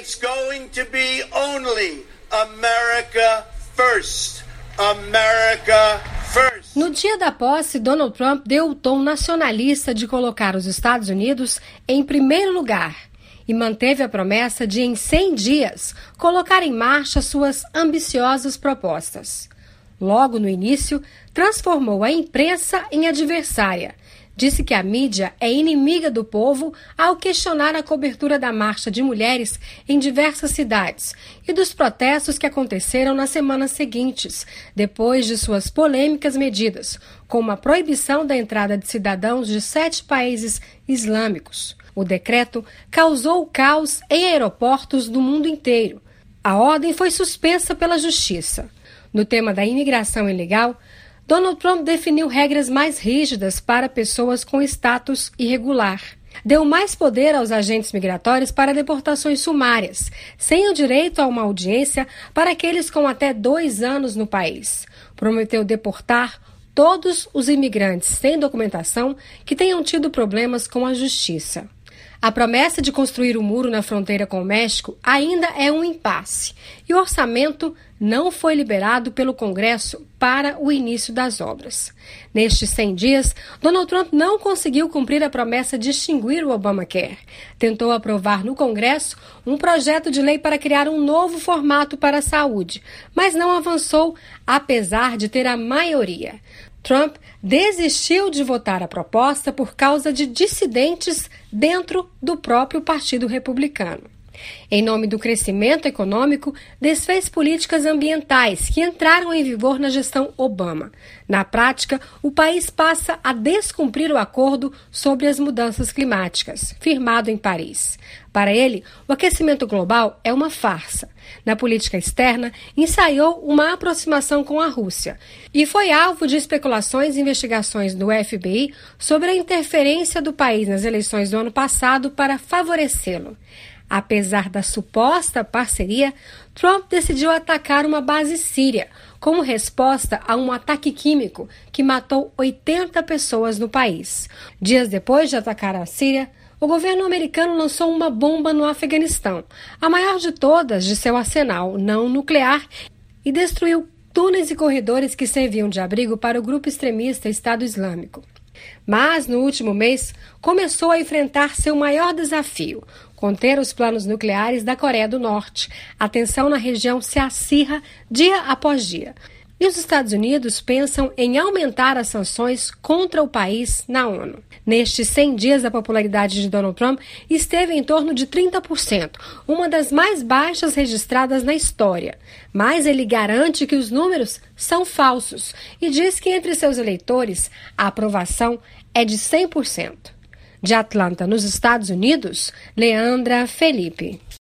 It's going to be only America first. America first. No dia da posse, Donald Trump deu o tom nacionalista de colocar os Estados Unidos em primeiro lugar e manteve a promessa de, em 100 dias, colocar em marcha suas ambiciosas propostas. Logo no início, transformou a imprensa em adversária. Disse que a mídia é inimiga do povo ao questionar a cobertura da marcha de mulheres em diversas cidades e dos protestos que aconteceram nas semanas seguintes, depois de suas polêmicas medidas, como a proibição da entrada de cidadãos de 7 países islâmicos. O decreto causou caos em aeroportos do mundo inteiro. A ordem foi suspensa pela justiça. No tema da imigração ilegal, Donald Trump definiu regras mais rígidas para pessoas com status irregular. Deu mais poder aos agentes migratórios para deportações sumárias, sem o direito a uma audiência para aqueles com até 2 anos no país. Prometeu deportar todos os imigrantes sem documentação que tenham tido problemas com a justiça. A promessa de construir um muro na fronteira com o México ainda é um impasse e o orçamento não foi liberado pelo Congresso para o início das obras. Nestes 100 dias, Donald Trump não conseguiu cumprir a promessa de extinguir o Obamacare. Tentou aprovar no Congresso um projeto de lei para criar um novo formato para a saúde, mas não avançou, apesar de ter a maioria. Trump desistiu de votar a proposta por causa de dissidentes dentro do próprio Partido Republicano. Em nome do crescimento econômico, desfez políticas ambientais que entraram em vigor na gestão Obama. Na prática, o país passa a descumprir o acordo sobre as mudanças climáticas, firmado em Paris. Para ele, o aquecimento global é uma farsa. Na política externa, ensaiou uma aproximação com a Rússia e foi alvo de especulações e investigações do FBI sobre a interferência do país nas eleições do ano passado para favorecê-lo. Apesar da suposta parceria, Trump decidiu atacar uma base síria, como resposta a um ataque químico que matou 80 pessoas no país. Dias depois de atacar a Síria, o governo americano lançou uma bomba no Afeganistão, a maior de todas de seu arsenal não nuclear, e destruiu túneis e corredores que serviam de abrigo para o grupo extremista Estado Islâmico. Mas, no último mês, começou a enfrentar seu maior desafio, conter os planos nucleares da Coreia do Norte. A tensão na região se acirra dia após dia. E os Estados Unidos pensam em aumentar as sanções contra o país na ONU. Nestes 100 dias, a popularidade de Donald Trump esteve em torno de 30%, uma das mais baixas registradas na história. Mas ele garante que os números são falsos e diz que entre seus eleitores a aprovação é de 100%. De Atlanta, nos Estados Unidos, Leandra Felipe.